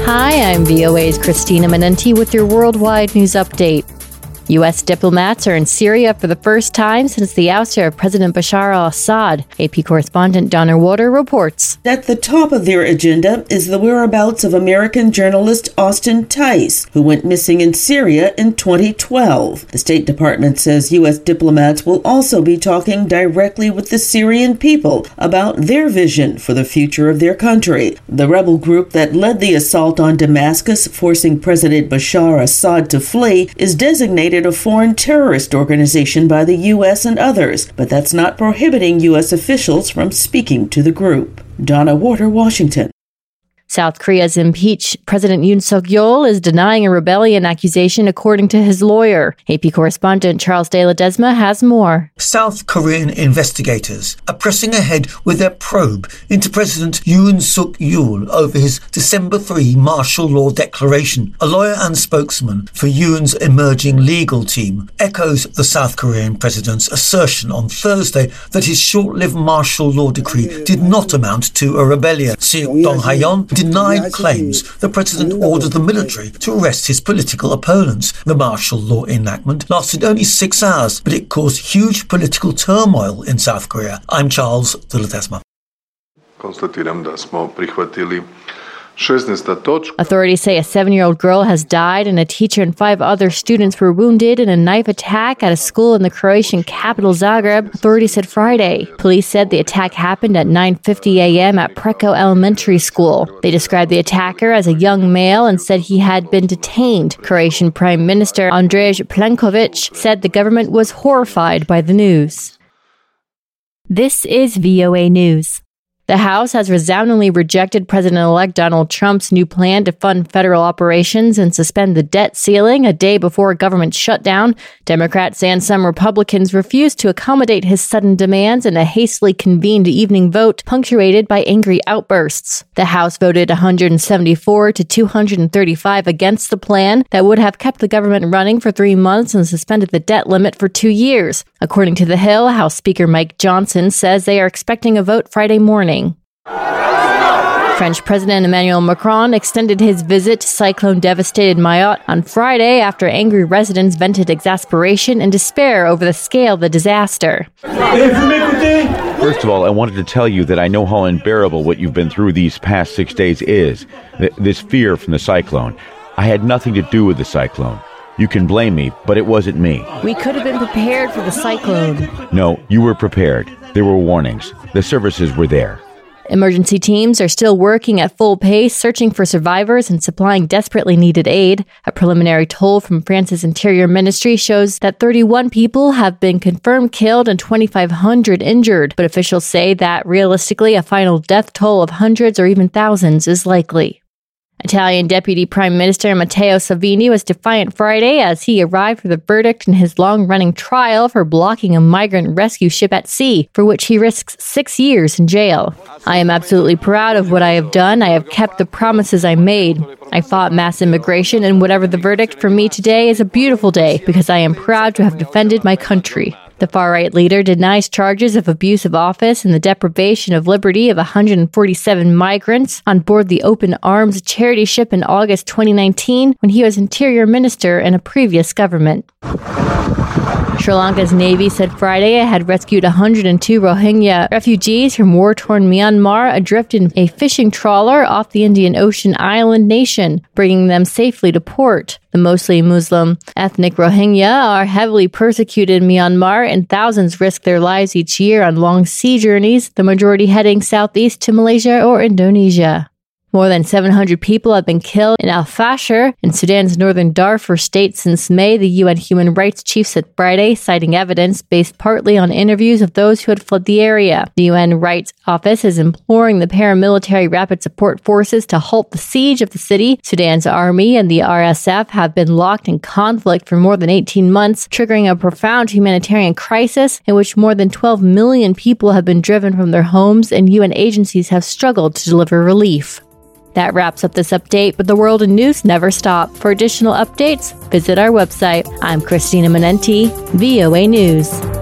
Hi, I'm VOA's Christina Manenti with your worldwide news update. U.S. diplomats are in Syria for the first time since the ouster of President Bashar al-Assad. AP correspondent Donna Water reports. At the top of their agenda is the whereabouts of American journalist Austin Tice, who went missing in Syria in 2012. The State Department says U.S. diplomats will also be talking directly with the Syrian people about their vision for the future of their country. The rebel group that led the assault on Damascus, forcing President Bashar al-Assad to flee, is designated a foreign terrorist organization by the U.S. and others, but that's not prohibiting U.S. officials from speaking to the group. Donna Water, Washington. South Korea's impeached President Yoon Suk-yeol is denying a rebellion accusation according to his lawyer. AP correspondent Charles De La Desma has more. South Korean investigators are pressing ahead with their probe into President Yoon Suk-yeol over his December 3 martial law declaration. A lawyer and spokesman for Yoon's emerging legal team echoes the South Korean president's assertion on Thursday that his short-lived martial law decree did not amount to a rebellion. Seok Dong-hayon denied claims the president ordered the military to arrest his political opponents. The martial law enactment lasted only 6 hours, but it caused huge political turmoil in South Korea. I'm Charles de la Desma. Authorities say a 7-year-old girl has died and a teacher and 5 other students were wounded in a knife attack at a school in the Croatian capital Zagreb, authorities said Friday. Police said the attack happened at 9:50 a.m. at Preko Elementary School. They described the attacker as a young male and said he had been detained. Croatian Prime Minister Andrej Plenković said the government was horrified by the news. This is VOA News. The House has resoundingly rejected President-elect Donald Trump's new plan to fund federal operations and suspend the debt ceiling a day before a government shutdown. Democrats and some Republicans refused to accommodate his sudden demands in a hastily convened evening vote punctuated by angry outbursts. The House voted 174 to 235 against the plan that would have kept the government running for 3 months and suspended the debt limit for 2 years. According to The Hill, House Speaker Mike Johnson says they are expecting a vote Friday morning. French President Emmanuel Macron extended his visit to cyclone-devastated Mayotte on Friday after angry residents vented exasperation and despair over the scale of the disaster. First of all, I wanted to tell you that I know how unbearable what you've been through these past 6 days is. This fear from the cyclone. I had nothing to do with the cyclone. You can blame me, but it wasn't me. We could have been prepared for the cyclone. No, you were prepared. There were warnings. The services were there. Emergency teams are still working at full pace, searching for survivors and supplying desperately needed aid. A preliminary toll from France's Interior Ministry shows that 31 people have been confirmed killed and 2,500 injured, but officials say that realistically a final death toll of hundreds or even thousands is likely. Italian Deputy Prime Minister Matteo Salvini was defiant Friday as he arrived for the verdict in his long-running trial for blocking a migrant rescue ship at sea, for which he risks 6 years in jail. I am absolutely proud of what I have done. I have kept the promises I made. I fought mass immigration, and whatever the verdict for me today is a beautiful day because I am proud to have defended my country. The far-right leader denies charges of abuse of office and the deprivation of liberty of 147 migrants on board the Open Arms charity ship in August 2019 when he was Interior Minister in a previous government. Sri Lanka's Navy said Friday it had rescued 102 Rohingya refugees from war-torn Myanmar adrift in a fishing trawler off the Indian Ocean island nation, bringing them safely to port. The mostly Muslim ethnic Rohingya are heavily persecuted in Myanmar, and thousands risk their lives each year on long sea journeys, the majority heading southeast to Malaysia or Indonesia. More than 700 people have been killed in Al-Fashir in Sudan's northern Darfur state since May, the UN human rights chief said Friday, citing evidence based partly on interviews of those who had fled the area. The UN Rights Office is imploring the paramilitary rapid support forces to halt the siege of the city. Sudan's army and the RSF have been locked in conflict for more than 18 months, triggering a profound humanitarian crisis in which more than 12 million people have been driven from their homes and UN agencies have struggled to deliver relief. That wraps up this update, but the world and news never stop. For additional updates, visit our website. I'm Christina Manenti, VOA News.